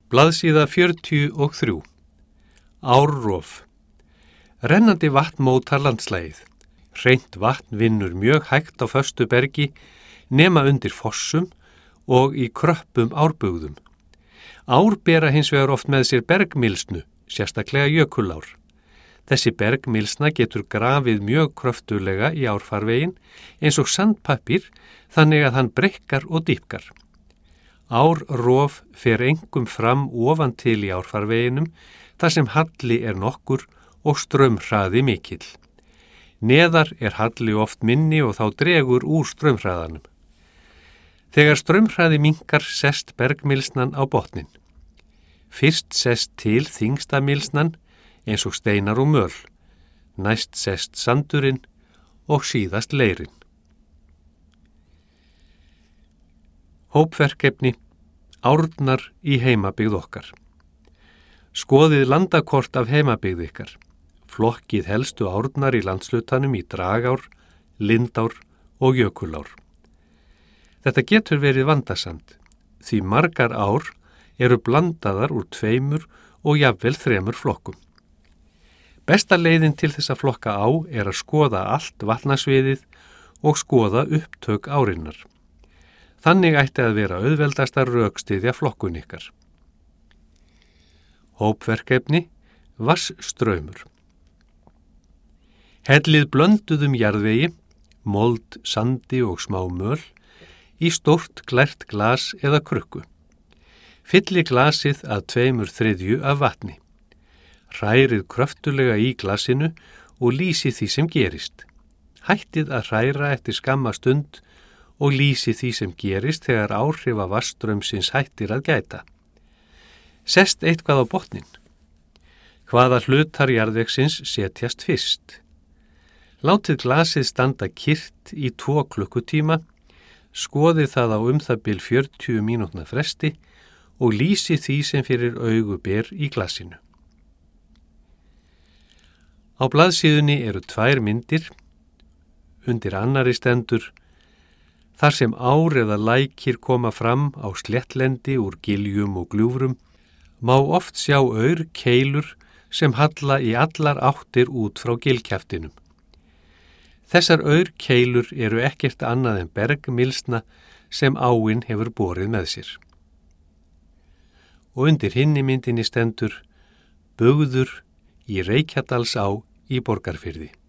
Blaðsíða 43. Árrof. Rennandi vatn mótar landslægið. Hreint vatn vinnur mjög hægt á föstu bergi nema undir fossum og í kröppum árbugðum. Ár bera hins vegar oft með sér bergmylsnu, sérstaklega jökulár. Þessi bergmylsna getur grafið mjög kröftulega í árfarvegin eins og sandpappír þannig að hann breikkar og dýpkar. Árrof fer engum fram ofan til í árfarveginum þar sem halli er nokkur og straumhraði mikill. Neðar er halli oft minni og þá dregur úr straumhraðanum. Þegar straumhraði minnkar sest bergmylsnan á botnin. Fyrst sest til þyngsta mylsnan eins og steinar og möl, næst sest sandurinn og síðast leirinn. Hópverkefni, árnar í heimabyggð okkar. Skoðið landakort af heimabyggð ykkar. Flokkið helstu árnar í landslutanum í dragár, lindár og jökulár. Þetta getur verið vandasamt, því margar ár eru blandaðar úr 2 og jafnvel 3 flokkum. Besta leiðin til þess að flokka á er að skoða allt vatnasviðið og skoða upptök árinnar. Þannig ætti að vera auðveldast að rökstyðja flokkun ykkar. Hópverkefni, vatnsstraumur. Hellið blönduðum jarðvegi, mold, sandi og smá möl í stórt glært glas eða krukku. Fylli glasið að 2/3 af vatni. Hrærið kröftulega í glasinu og lýsið því sem gerist. Hættið að hræra eftir skamma stund og lýsið því sem gerist þegar áhrifa vatnsstraumsins hættir að gæta. Sest eitthvað á botnin. Hvaða hlutar jarðvegsins setjast fyrst? Látið glasið standa kyrrt í 2 klukkutíma, skoðið það á það bil 40 mínútna fresti og lýsið því sem fyrir augu ber í glasinu. Á blaðsíðunni eru 2 myndir, undir annari stendur: þar sem ár eða lækir koma fram á sléttlendi úr giljum og gljúfrum, má oft sjá keilur sem halla í allar áttir út frá gilkjaftinum. Þessar keilur eru ekkert annað en bergmylsna sem áin hefur borið með sér. Og undir hinni myndinni stendur: bugður í Reykjadalsá í Borgarfirði.